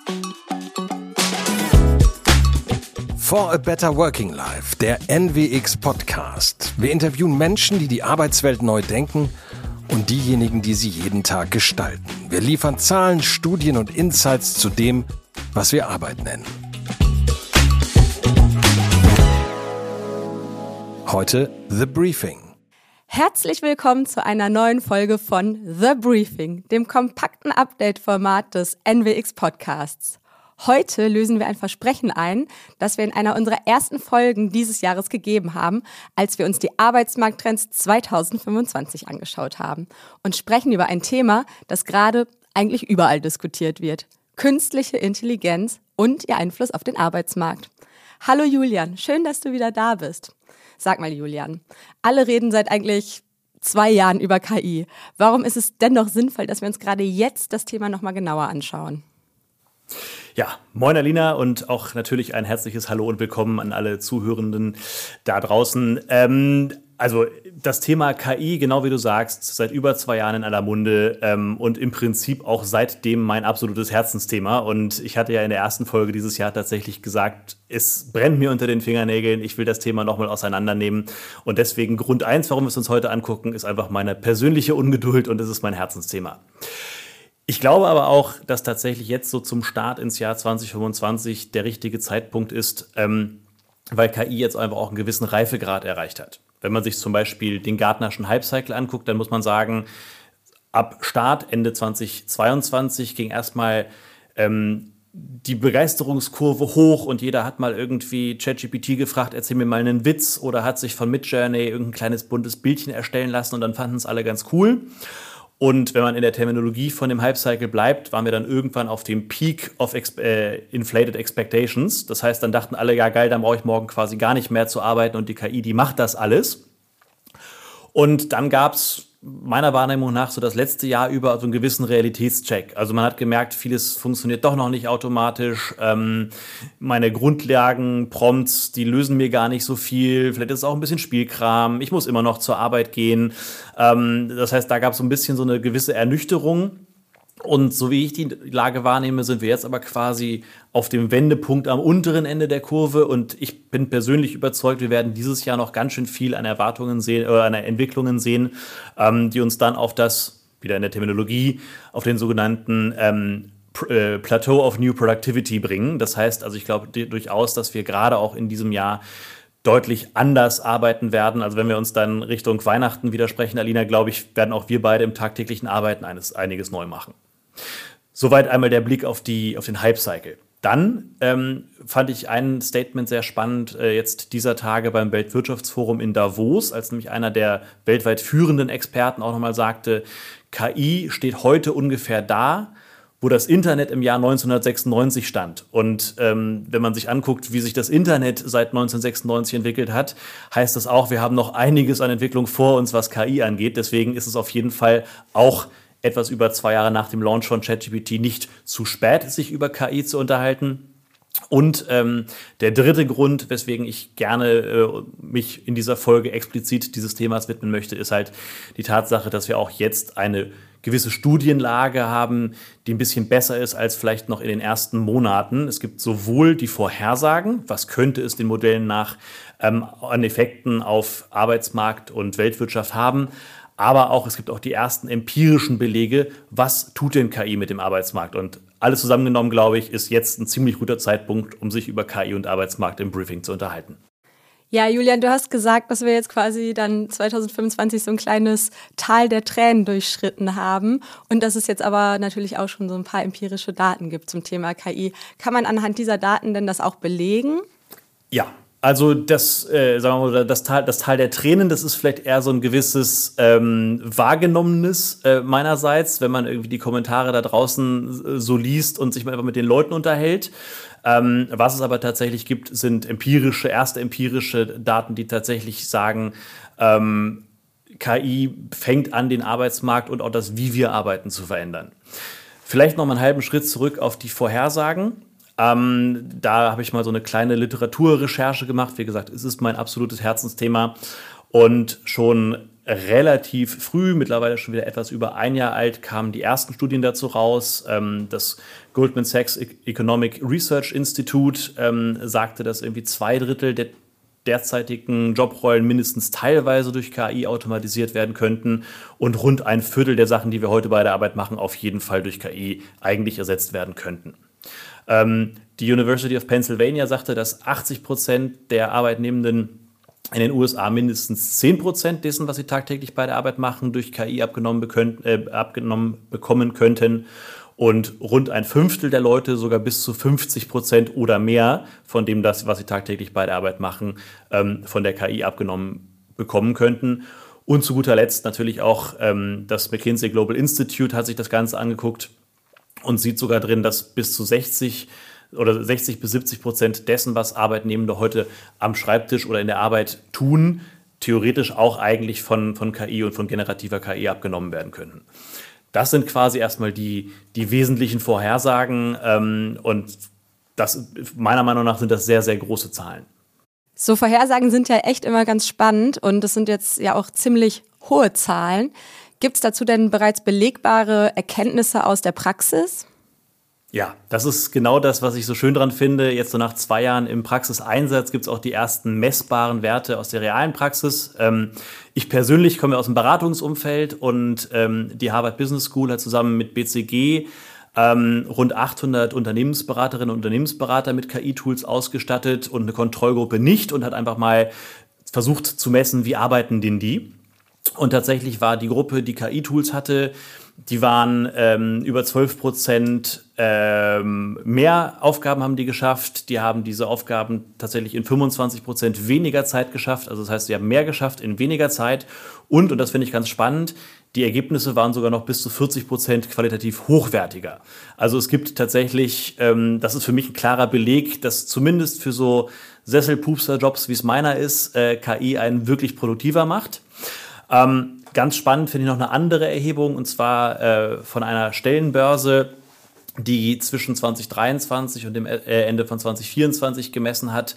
For a Better Working Life, der NWX Podcast. Wir interviewen Menschen, die die Arbeitswelt neu denken und diejenigen, die sie jeden Tag gestalten. Wir liefern Zahlen, Studien und Insights zu dem, was wir Arbeit nennen. Heute The Briefing. Herzlich willkommen zu einer neuen Folge von The Briefing, dem kompakten Update-Format des NWX Podcasts. Heute lösen wir ein Versprechen ein, das wir in einer unserer ersten Folgen dieses Jahres gegeben haben, als wir uns die Arbeitsmarkttrends 2025 angeschaut haben und sprechen über ein Thema, das gerade eigentlich überall diskutiert wird: künstliche Intelligenz und ihr Einfluss auf den Arbeitsmarkt. Hallo Julian, schön, dass du wieder da bist. Sag mal Julian, alle reden seit eigentlich 2 Jahren über KI. Warum ist es dennoch sinnvoll, dass wir uns gerade jetzt das Thema nochmal genauer anschauen? Ja, moin Alina und auch natürlich ein herzliches Hallo und Willkommen an alle Zuhörenden da draußen. Also das Thema KI, genau wie du sagst, seit über 2 Jahren in aller Munde und im Prinzip auch seitdem mein absolutes Herzensthema. Und ich hatte ja in der ersten Folge dieses Jahr tatsächlich gesagt, es brennt mir unter den Fingernägeln, ich will das Thema nochmal auseinandernehmen. Und deswegen Grund 1, warum wir es uns heute angucken, ist einfach meine persönliche Ungeduld und es ist mein Herzensthema. Ich glaube aber auch, dass tatsächlich jetzt so zum Start ins Jahr 2025 der richtige Zeitpunkt ist, weil KI jetzt einfach auch einen gewissen Reifegrad erreicht hat. Wenn man sich zum Beispiel den Gartnerschen Hype-Cycle anguckt, dann muss man sagen, ab Start Ende 2022 ging erstmal die Begeisterungskurve hoch und jeder hat mal irgendwie ChatGPT gefragt, erzähl mir mal einen Witz, oder hat sich von Midjourney irgendein kleines buntes Bildchen erstellen lassen und dann fanden es alle ganz cool. Und wenn man in der Terminologie von dem Hype-Cycle bleibt, waren wir dann irgendwann auf dem Peak of Inflated Expectations. Das heißt, dann dachten alle, ja geil, dann brauche ich morgen quasi gar nicht mehr zu arbeiten und die KI, die macht das alles. Und dann gab es meiner Wahrnehmung nach so das letzte Jahr über so einen gewissen Realitätscheck. Also man hat gemerkt, vieles funktioniert doch noch nicht automatisch. Meine Grundlagen, Prompts, die lösen mir gar nicht so viel. Vielleicht ist es auch ein bisschen Spielkram. Ich muss immer noch zur Arbeit gehen. Das heißt, da gab es so ein bisschen so eine gewisse Ernüchterung. Und so wie ich die Lage wahrnehme, sind wir jetzt aber quasi auf dem Wendepunkt am unteren Ende der Kurve. Und ich bin persönlich überzeugt, wir werden dieses Jahr noch ganz schön viel an Erwartungen sehen oder an Entwicklungen sehen, die uns dann auf das, wieder in der Terminologie, auf den sogenannten Plateau of New Productivity bringen. Das heißt, also ich glaube durchaus, dass wir gerade auch in diesem Jahr deutlich anders arbeiten werden. Also wenn wir uns dann Richtung Weihnachten widersprechen, Alina, glaube ich, werden auch wir beide im tagtäglichen Arbeiten einiges neu machen. Soweit einmal der Blick auf den Hype-Cycle. Dann fand ich ein Statement sehr spannend jetzt dieser Tage beim Weltwirtschaftsforum in Davos, als nämlich einer der weltweit führenden Experten auch nochmal sagte, KI steht heute ungefähr da, wo das Internet im Jahr 1996 stand. Und wenn man sich anguckt, wie sich das Internet seit 1996 entwickelt hat, heißt das auch, wir haben noch einiges an Entwicklung vor uns, was KI angeht. Deswegen ist es auf jeden Fall auch etwas über 2 Jahre nach dem Launch von ChatGPT nicht zu spät, sich über KI zu unterhalten. Und der dritte Grund, weswegen ich gerne mich in dieser Folge explizit dieses Themas widmen möchte, ist halt die Tatsache, dass wir auch jetzt eine gewisse Studienlage haben, die ein bisschen besser ist als vielleicht noch in den ersten Monaten. Es gibt sowohl die Vorhersagen, was könnte es den Modellen nach an Effekten auf Arbeitsmarkt und Weltwirtschaft haben, aber auch es gibt auch die ersten empirischen Belege, was tut denn KI mit dem Arbeitsmarkt. Und alles zusammengenommen, glaube ich, ist jetzt ein ziemlich guter Zeitpunkt, um sich über KI und Arbeitsmarkt im Briefing zu unterhalten. Ja, Julian, du hast gesagt, dass wir jetzt quasi dann 2025 so ein kleines Tal der Tränen durchschritten haben und dass es jetzt aber natürlich auch schon so ein paar empirische Daten gibt zum Thema KI. Kann man anhand dieser Daten denn das auch belegen? Ja. Also das, sagen wir mal, das Tal der Tränen, das ist vielleicht eher so ein gewisses wahrgenommenes meinerseits, wenn man irgendwie die Kommentare da draußen so liest und sich mal einfach mit den Leuten unterhält. Was es aber tatsächlich gibt, sind erste empirische Daten, die tatsächlich sagen, KI fängt an, den Arbeitsmarkt und auch das, wie wir arbeiten, zu verändern. Vielleicht noch mal einen halben Schritt zurück auf die Vorhersagen. Da habe ich mal so eine kleine Literaturrecherche gemacht. Wie gesagt, es ist mein absolutes Herzensthema. Und schon relativ früh, mittlerweile schon wieder etwas über 1 Jahr alt, kamen die ersten Studien dazu raus. Das Goldman Sachs Economic Research Institute sagte, dass irgendwie 2/3 der derzeitigen Jobrollen mindestens teilweise durch KI automatisiert werden könnten und rund 1/4 der Sachen, die wir heute bei der Arbeit machen, auf jeden Fall durch KI eigentlich ersetzt werden könnten. Die University of Pennsylvania sagte, dass 80% der Arbeitnehmenden in den USA mindestens 10% dessen, was sie tagtäglich bei der Arbeit machen, durch KI abgenommen bekommen könnten. Und rund 1/5 der Leute sogar bis zu 50% oder mehr von dem, was sie tagtäglich bei der Arbeit machen, von der KI abgenommen bekommen könnten. Und zu guter Letzt natürlich auch das McKinsey Global Institute hat sich das Ganze angeguckt und sieht sogar drin, dass bis zu 60 bis 70% dessen, was Arbeitnehmende heute am Schreibtisch oder in der Arbeit tun, theoretisch auch eigentlich von KI und von generativer KI abgenommen werden könnten. Das sind quasi erstmal die wesentlichen Vorhersagen und das, meiner Meinung nach sind das sehr, sehr große Zahlen. So Vorhersagen sind ja echt immer ganz spannend und das sind jetzt ja auch ziemlich hohe Zahlen. Gibt es dazu denn bereits belegbare Erkenntnisse aus der Praxis? Ja, das ist genau das, was ich so schön dran finde. Jetzt so nach 2 Jahren im Praxiseinsatz gibt es auch die ersten messbaren Werte aus der realen Praxis. Ich persönlich komme aus dem Beratungsumfeld und die Harvard Business School hat zusammen mit BCG rund 800 Unternehmensberaterinnen und Unternehmensberater mit KI-Tools ausgestattet und eine Kontrollgruppe nicht und hat einfach mal versucht zu messen, wie arbeiten denn die. Und tatsächlich war die Gruppe, die KI-Tools hatte, die waren über 12% mehr Aufgaben haben die geschafft. Die haben diese Aufgaben tatsächlich in 25% weniger Zeit geschafft. Also das heißt, sie haben mehr geschafft in weniger Zeit. Und das finde ich ganz spannend, die Ergebnisse waren sogar noch bis zu 40% qualitativ hochwertiger. Also es gibt tatsächlich, das ist für mich ein klarer Beleg, dass zumindest für so Sesselpupser-Jobs, wie es meiner ist, KI einen wirklich produktiver macht. Ganz spannend finde ich noch eine andere Erhebung, und zwar von einer Stellenbörse, die zwischen 2023 und dem Ende von 2024 gemessen hat,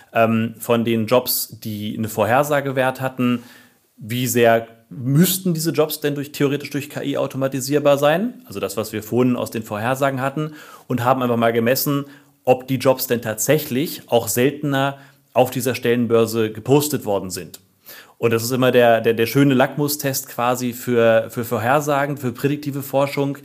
von den Jobs, die eine Vorhersagewert hatten, wie sehr müssten diese Jobs denn theoretisch durch KI automatisierbar sein, also das, was wir vorhin aus den Vorhersagen hatten, und haben einfach mal gemessen, ob die Jobs denn tatsächlich auch seltener auf dieser Stellenbörse gepostet worden sind. Und das ist immer der schöne Lackmustest quasi für Vorhersagen, für prädiktive Forschung.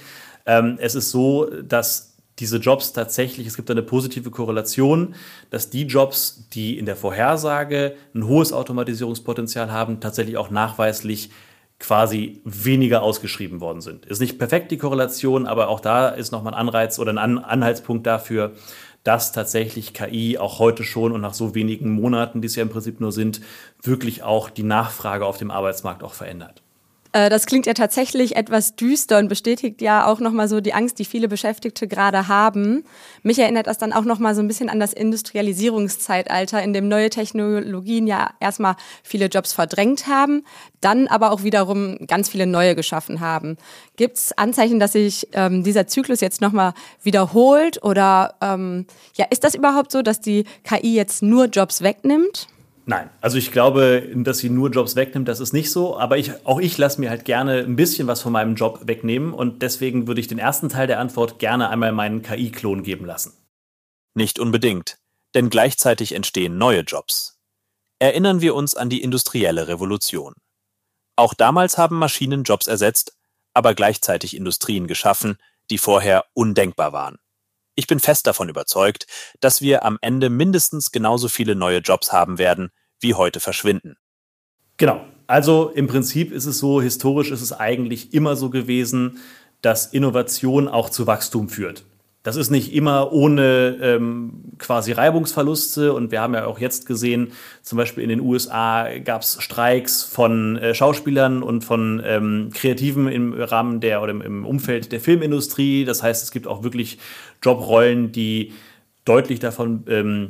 Es ist so, dass diese Jobs tatsächlich, es gibt eine positive Korrelation, dass die Jobs, die in der Vorhersage ein hohes Automatisierungspotenzial haben, tatsächlich auch nachweislich quasi weniger ausgeschrieben worden sind. Ist nicht perfekt die Korrelation, aber auch da ist nochmal ein Anreiz oder ein Anhaltspunkt dafür, dass tatsächlich KI auch heute schon und nach so wenigen Monaten, die es ja im Prinzip nur sind, wirklich auch die Nachfrage auf dem Arbeitsmarkt auch verändert. Das klingt ja tatsächlich etwas düster und bestätigt ja auch nochmal so die Angst, die viele Beschäftigte gerade haben. Mich erinnert das dann auch nochmal so ein bisschen an das Industrialisierungszeitalter, in dem neue Technologien ja erstmal viele Jobs verdrängt haben, dann aber auch wiederum ganz viele neue geschaffen haben. Gibt es Anzeichen, dass sich dieser Zyklus jetzt nochmal wiederholt oder ist das überhaupt so, dass die KI jetzt nur Jobs wegnimmt? Nein, also ich glaube, dass sie nur Jobs wegnimmt, das ist nicht so. Aber auch ich lasse mir halt gerne ein bisschen was von meinem Job wegnehmen. Und deswegen würde ich den ersten Teil der Antwort gerne einmal meinen KI-Klon geben lassen. Nicht unbedingt, denn gleichzeitig entstehen neue Jobs. Erinnern wir uns an die industrielle Revolution. Auch damals haben Maschinen Jobs ersetzt, aber gleichzeitig Industrien geschaffen, die vorher undenkbar waren. Ich bin fest davon überzeugt, dass wir am Ende mindestens genauso viele neue Jobs haben werden, wie heute verschwinden. Genau. Also im Prinzip ist es so, historisch ist es eigentlich immer so gewesen, dass Innovation auch zu Wachstum führt. Das ist nicht immer ohne quasi Reibungsverluste, und wir haben ja auch jetzt gesehen, zum Beispiel in den USA gab es Streiks von Schauspielern und von Kreativen im Rahmen oder im Umfeld der Filmindustrie. Das heißt, es gibt auch wirklich Jobrollen, die deutlich davon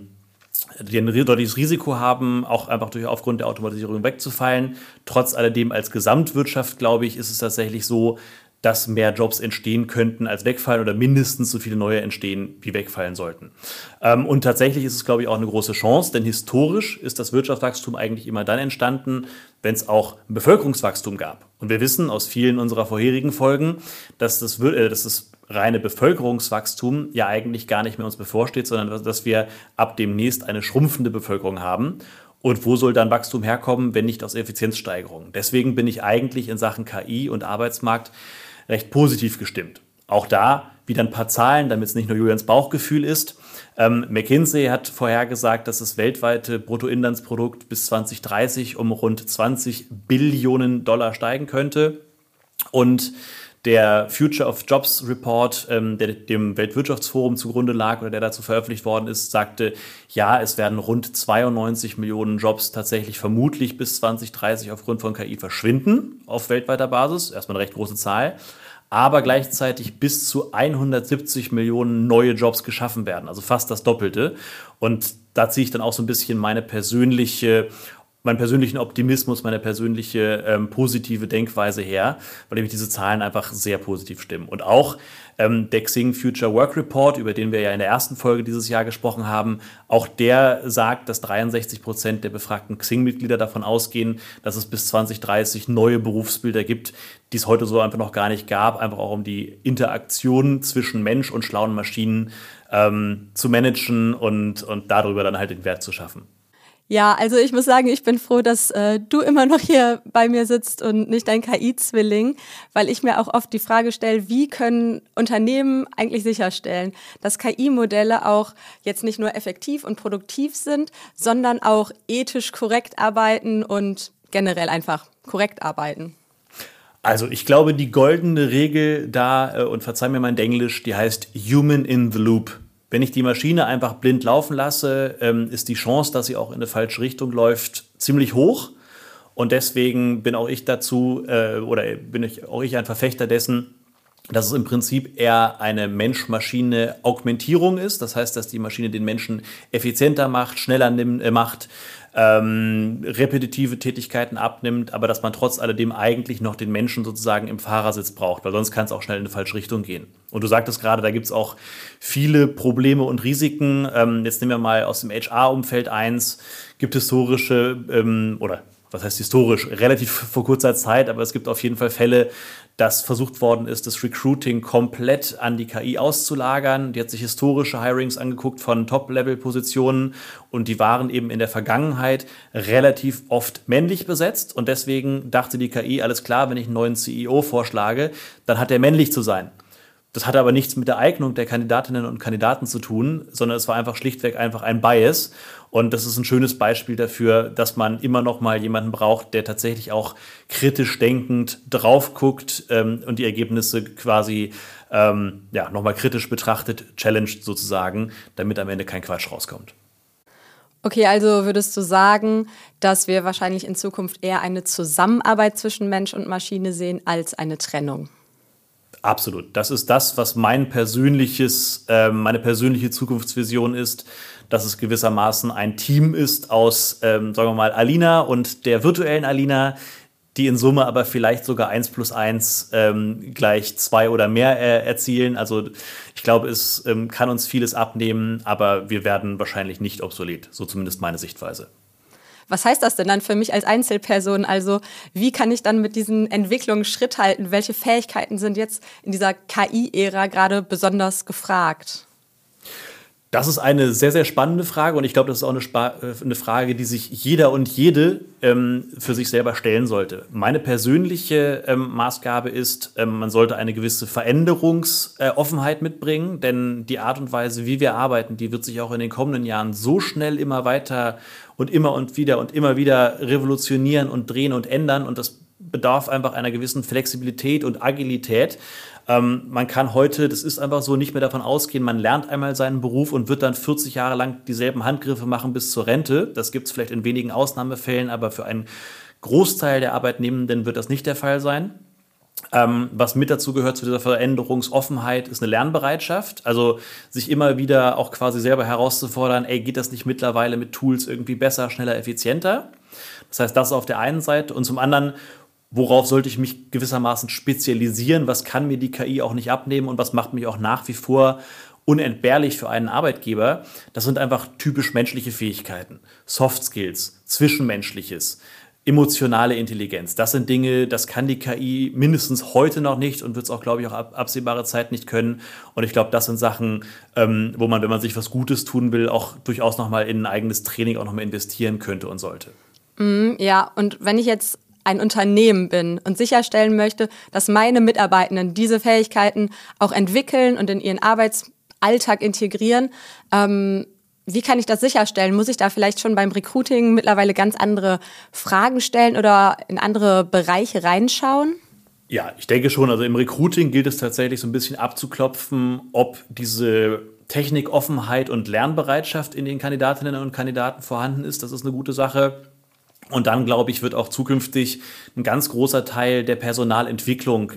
die ein deutliches Risiko haben, auch einfach aufgrund der Automatisierung wegzufallen. Trotz alledem als Gesamtwirtschaft, glaube ich, ist es tatsächlich so, dass mehr Jobs entstehen könnten, als wegfallen oder mindestens so viele neue entstehen, wie wegfallen sollten. Und tatsächlich ist es, glaube ich, auch eine große Chance, denn historisch ist das Wirtschaftswachstum eigentlich immer dann entstanden, wenn es auch ein Bevölkerungswachstum gab. Und wir wissen aus vielen unserer vorherigen Folgen, dass das reine Bevölkerungswachstum ja eigentlich gar nicht mehr uns bevorsteht, sondern dass wir ab demnächst eine schrumpfende Bevölkerung haben. Und wo soll dann Wachstum herkommen, wenn nicht aus Effizienzsteigerung? Deswegen bin ich eigentlich in Sachen KI und Arbeitsmarkt recht positiv gestimmt. Auch da wieder ein paar Zahlen, damit es nicht nur Julians Bauchgefühl ist. McKinsey hat vorhergesagt, dass das weltweite Bruttoinlandsprodukt bis 2030 um rund 20 Billionen Dollar steigen könnte. Und der Future of Jobs Report, der dem Weltwirtschaftsforum zugrunde lag oder der dazu veröffentlicht worden ist, sagte, ja, es werden rund 92 Millionen Jobs tatsächlich vermutlich bis 2030 aufgrund von KI verschwinden auf weltweiter Basis. Erstmal eine recht große Zahl. Aber gleichzeitig bis zu 170 Millionen neue Jobs geschaffen werden, also fast das Doppelte. Und da ziehe ich dann auch so ein bisschen meinen persönlichen Optimismus, meine persönliche positive Denkweise her, weil mich diese Zahlen einfach sehr positiv stimmen. Und auch der Xing Future Work Report, über den wir ja in der ersten Folge dieses Jahr gesprochen haben, auch der sagt, dass 63% der befragten Xing-Mitglieder davon ausgehen, dass es bis 2030 neue Berufsbilder gibt, die es heute so einfach noch gar nicht gab, einfach auch um die Interaktion zwischen Mensch und schlauen Maschinen zu managen und darüber dann halt den Wert zu schaffen. Ja, also ich muss sagen, ich bin froh, dass du immer noch hier bei mir sitzt und nicht dein KI-Zwilling, weil ich mir auch oft die Frage stelle, wie können Unternehmen eigentlich sicherstellen, dass KI-Modelle auch jetzt nicht nur effektiv und produktiv sind, sondern auch ethisch korrekt arbeiten und generell einfach korrekt arbeiten. Also ich glaube, die goldene Regel da, und verzeih mir mein Denglisch, die heißt Human in the Loop. Wenn ich die Maschine einfach blind laufen lasse, ist die Chance, dass sie auch in eine falsche Richtung läuft, ziemlich hoch. Und deswegen bin auch ich ein Verfechter dessen, dass es im Prinzip eher eine Mensch-Maschine-Augmentierung ist. Das heißt, dass die Maschine den Menschen effizienter macht, schneller macht, repetitive Tätigkeiten abnimmt, aber dass man trotz alledem eigentlich noch den Menschen sozusagen im Fahrersitz braucht, weil sonst kann es auch schnell in eine falsche Richtung gehen. Und du sagtest gerade, da gibt es auch viele Probleme und Risiken. Jetzt nehmen wir mal aus dem HR-Umfeld eins, gibt historische, oder was heißt historisch, relativ vor kurzer Zeit, aber es gibt auf jeden Fall Fälle, dass versucht worden ist, das Recruiting komplett an die KI auszulagern. Die hat sich historische Hirings angeguckt von Top-Level-Positionen und die waren eben in der Vergangenheit relativ oft männlich besetzt und deswegen dachte die KI, alles klar, wenn ich einen neuen CEO vorschlage, dann hat er männlich zu sein. Das hatte aber nichts mit der Eignung der Kandidatinnen und Kandidaten zu tun, sondern es war einfach schlichtweg ein Bias. Und das ist ein schönes Beispiel dafür, dass man immer noch mal jemanden braucht, der tatsächlich auch kritisch denkend drauf guckt und die Ergebnisse quasi noch mal kritisch betrachtet, challenged sozusagen, damit am Ende kein Quatsch rauskommt. Okay, also würdest du sagen, dass wir wahrscheinlich in Zukunft eher eine Zusammenarbeit zwischen Mensch und Maschine sehen als eine Trennung? Absolut. Das ist das, was meine persönliche Zukunftsvision ist, dass es gewissermaßen ein Team ist aus, sagen wir mal, Alina und der virtuellen Alina, die in Summe aber vielleicht sogar 1 + 1 gleich 2 oder mehr erzielen. Also ich glaube, es kann uns vieles abnehmen, aber wir werden wahrscheinlich nicht obsolet. So zumindest meine Sichtweise. Was heißt das denn dann für mich als Einzelperson? Also wie kann ich dann mit diesen Entwicklungen Schritt halten? Welche Fähigkeiten sind jetzt in dieser KI-Ära gerade besonders gefragt? Das ist eine sehr, sehr spannende Frage und ich glaube, das ist auch eine Frage, die sich jeder und jede für sich selber stellen sollte. Meine persönliche Maßgabe ist, man sollte eine gewisse Veränderungsoffenheit mitbringen, denn die Art und Weise, wie wir arbeiten, die wird sich auch in den kommenden Jahren so schnell immer weiter und immer wieder revolutionieren und drehen und ändern und das bedarf einfach einer gewissen Flexibilität und Agilität. Man kann heute, das ist einfach so, nicht mehr davon ausgehen, man lernt einmal seinen Beruf und wird dann 40 Jahre lang dieselben Handgriffe machen bis zur Rente. Das gibt es vielleicht in wenigen Ausnahmefällen, aber für einen Großteil der Arbeitnehmenden wird das nicht der Fall sein. Was mit dazu gehört zu dieser Veränderungsoffenheit, ist eine Lernbereitschaft. Also sich immer wieder auch quasi selber herauszufordern, geht das nicht mittlerweile mit Tools irgendwie besser, schneller, effizienter? Das heißt, das auf der einen Seite und zum anderen worauf sollte ich mich gewissermaßen spezialisieren, was kann mir die KI auch nicht abnehmen und was macht mich auch nach wie vor unentbehrlich für einen Arbeitgeber. Das sind einfach typisch menschliche Fähigkeiten, Soft Skills, Zwischenmenschliches, emotionale Intelligenz. Das sind Dinge, das kann die KI mindestens heute noch nicht und wird es auch, glaube ich, auch absehbare Zeit nicht können. Und ich glaube, das sind Sachen, wo man, wenn man sich was Gutes tun will, auch durchaus nochmal in ein eigenes Training auch nochmal investieren könnte und sollte. Ja, und wenn ich jetzt ein Unternehmen bin und sicherstellen möchte, dass meine Mitarbeitenden diese Fähigkeiten auch entwickeln und in ihren Arbeitsalltag integrieren, wie kann ich das sicherstellen? Muss ich da vielleicht schon beim Recruiting mittlerweile ganz andere Fragen stellen oder in andere Bereiche reinschauen? Ja, ich denke schon. Also im Recruiting gilt es tatsächlich so ein bisschen abzuklopfen, ob diese Technikoffenheit und Lernbereitschaft in den Kandidatinnen und Kandidaten vorhanden ist. Das ist eine gute Sache. Und dann, glaube ich, wird auch zukünftig ein ganz großer Teil der Personalentwicklung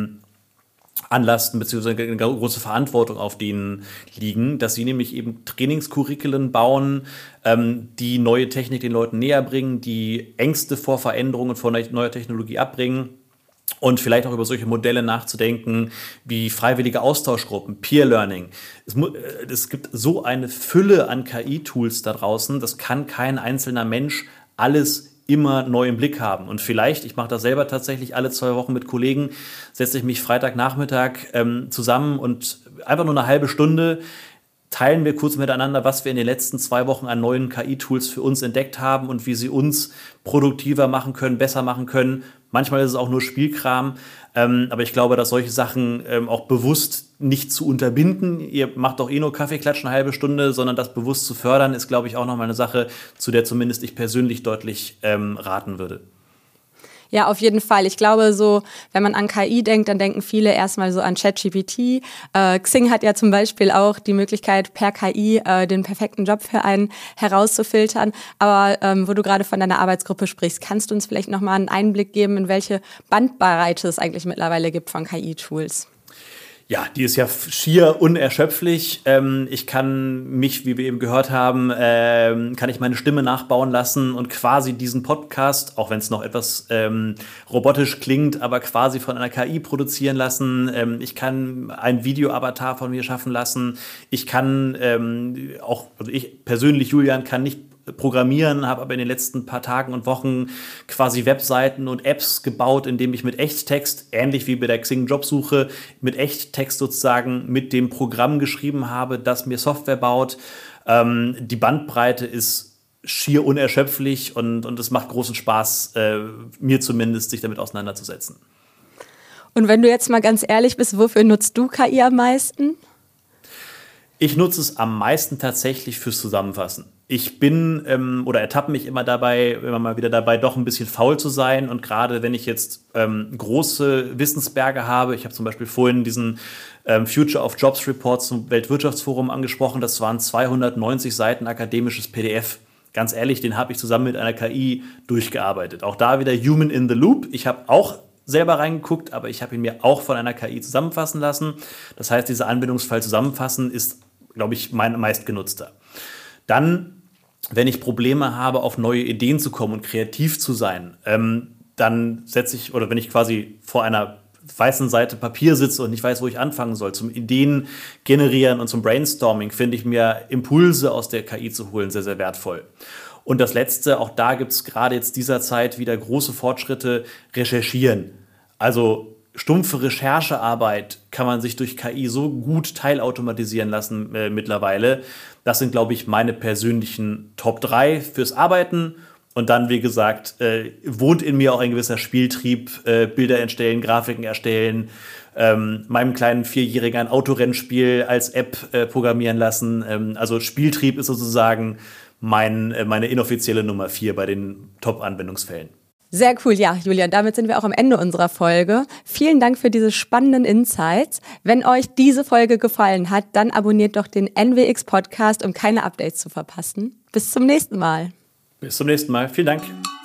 anlasten, beziehungsweise eine große Verantwortung auf denen liegen, dass sie nämlich eben Trainingscurriculen bauen, die neue Technik den Leuten näher bringen, die Ängste vor Veränderungen, vor neuer Technologie abbringen und vielleicht auch über solche Modelle nachzudenken wie freiwillige Austauschgruppen, Peer Learning. Es gibt so eine Fülle an KI-Tools da draußen, das kann kein einzelner Mensch alles immer neu im Blick haben. Und vielleicht, ich mache das selber tatsächlich alle 2 Wochen mit Kollegen, setze ich mich Freitagnachmittag zusammen und einfach nur eine halbe Stunde teilen wir kurz miteinander, was wir in den letzten 2 Wochen an neuen KI-Tools für uns entdeckt haben und wie sie uns produktiver machen können, besser machen können. Manchmal ist es auch nur Spielkram, aber ich glaube, dass solche Sachen auch bewusst nicht zu unterbinden. Ihr macht doch nur Kaffeeklatsch eine halbe Stunde, sondern das bewusst zu fördern, ist, glaube ich, auch nochmal eine Sache, zu der zumindest ich persönlich deutlich raten würde. Ja, auf jeden Fall. Ich glaube, so, wenn man an KI denkt, dann denken viele erstmal so an ChatGPT. Xing hat ja zum Beispiel auch die Möglichkeit, per KI den perfekten Job für einen herauszufiltern. Aber wo du gerade von deiner Arbeitsgruppe sprichst, kannst du uns vielleicht nochmal einen Einblick geben, in welche Bandbreite es eigentlich mittlerweile gibt von KI-Tools? Ja, die ist ja schier unerschöpflich. Ich kann mich, wie wir eben gehört haben, kann ich meine Stimme nachbauen lassen und quasi diesen Podcast, auch wenn es noch etwas robotisch klingt, aber quasi von einer KI produzieren lassen. Ich kann ein Video-Avatar von mir schaffen lassen. Ich kann also ich persönlich, Julian, kann nicht programmieren, habe aber in den letzten paar Tagen und Wochen quasi Webseiten und Apps gebaut, indem ich mit Echttext, ähnlich wie bei der Xing-Jobsuche, mit Echttext sozusagen mit dem Programm geschrieben habe, das mir Software baut. Die Bandbreite ist schier unerschöpflich und es macht großen Spaß, mir zumindest, sich damit auseinanderzusetzen. Und wenn du jetzt mal ganz ehrlich bist, wofür nutzt du KI am meisten? Ich nutze es am meisten tatsächlich fürs Zusammenfassen. Ich bin oder ertappe mich immer mal wieder dabei, doch ein bisschen faul zu sein. Und gerade wenn ich jetzt große Wissensberge habe, ich habe zum Beispiel vorhin diesen Future of Jobs Report zum Weltwirtschaftsforum angesprochen, das waren 290 Seiten akademisches PDF. Ganz ehrlich, den habe ich zusammen mit einer KI durchgearbeitet. Auch da wieder Human in the Loop. Ich habe auch selber reingeguckt, aber ich habe ihn mir auch von einer KI zusammenfassen lassen. Das heißt, dieser Anwendungsfall zusammenfassen ist, glaube ich, mein meistgenutzter. Dann, wenn ich Probleme habe, auf neue Ideen zu kommen und kreativ zu sein, dann wenn ich quasi vor einer weißen Seite Papier sitze und nicht weiß, wo ich anfangen soll, zum Ideen generieren und zum Brainstorming, finde ich mir Impulse aus der KI zu holen sehr, sehr wertvoll. Und das Letzte, auch da gibt es gerade jetzt dieser Zeit wieder große Fortschritte, recherchieren. Also stumpfe Recherchearbeit kann man sich durch KI so gut teilautomatisieren lassen mittlerweile. Das sind, glaube ich, meine persönlichen Top 3 fürs Arbeiten. Und dann, wie gesagt, wohnt in mir auch ein gewisser Spieltrieb, Bilder erstellen, Grafiken erstellen, meinem kleinen 4-Jährigen ein Autorennspiel als App programmieren lassen. Also Spieltrieb ist sozusagen meine inoffizielle Nummer 4 bei den Top-Anwendungsfällen. Sehr cool, ja, Julian, damit sind wir auch am Ende unserer Folge. Vielen Dank für diese spannenden Insights. Wenn euch diese Folge gefallen hat, dann abonniert doch den NWX Podcast, um keine Updates zu verpassen. Bis zum nächsten Mal. Bis zum nächsten Mal. Vielen Dank.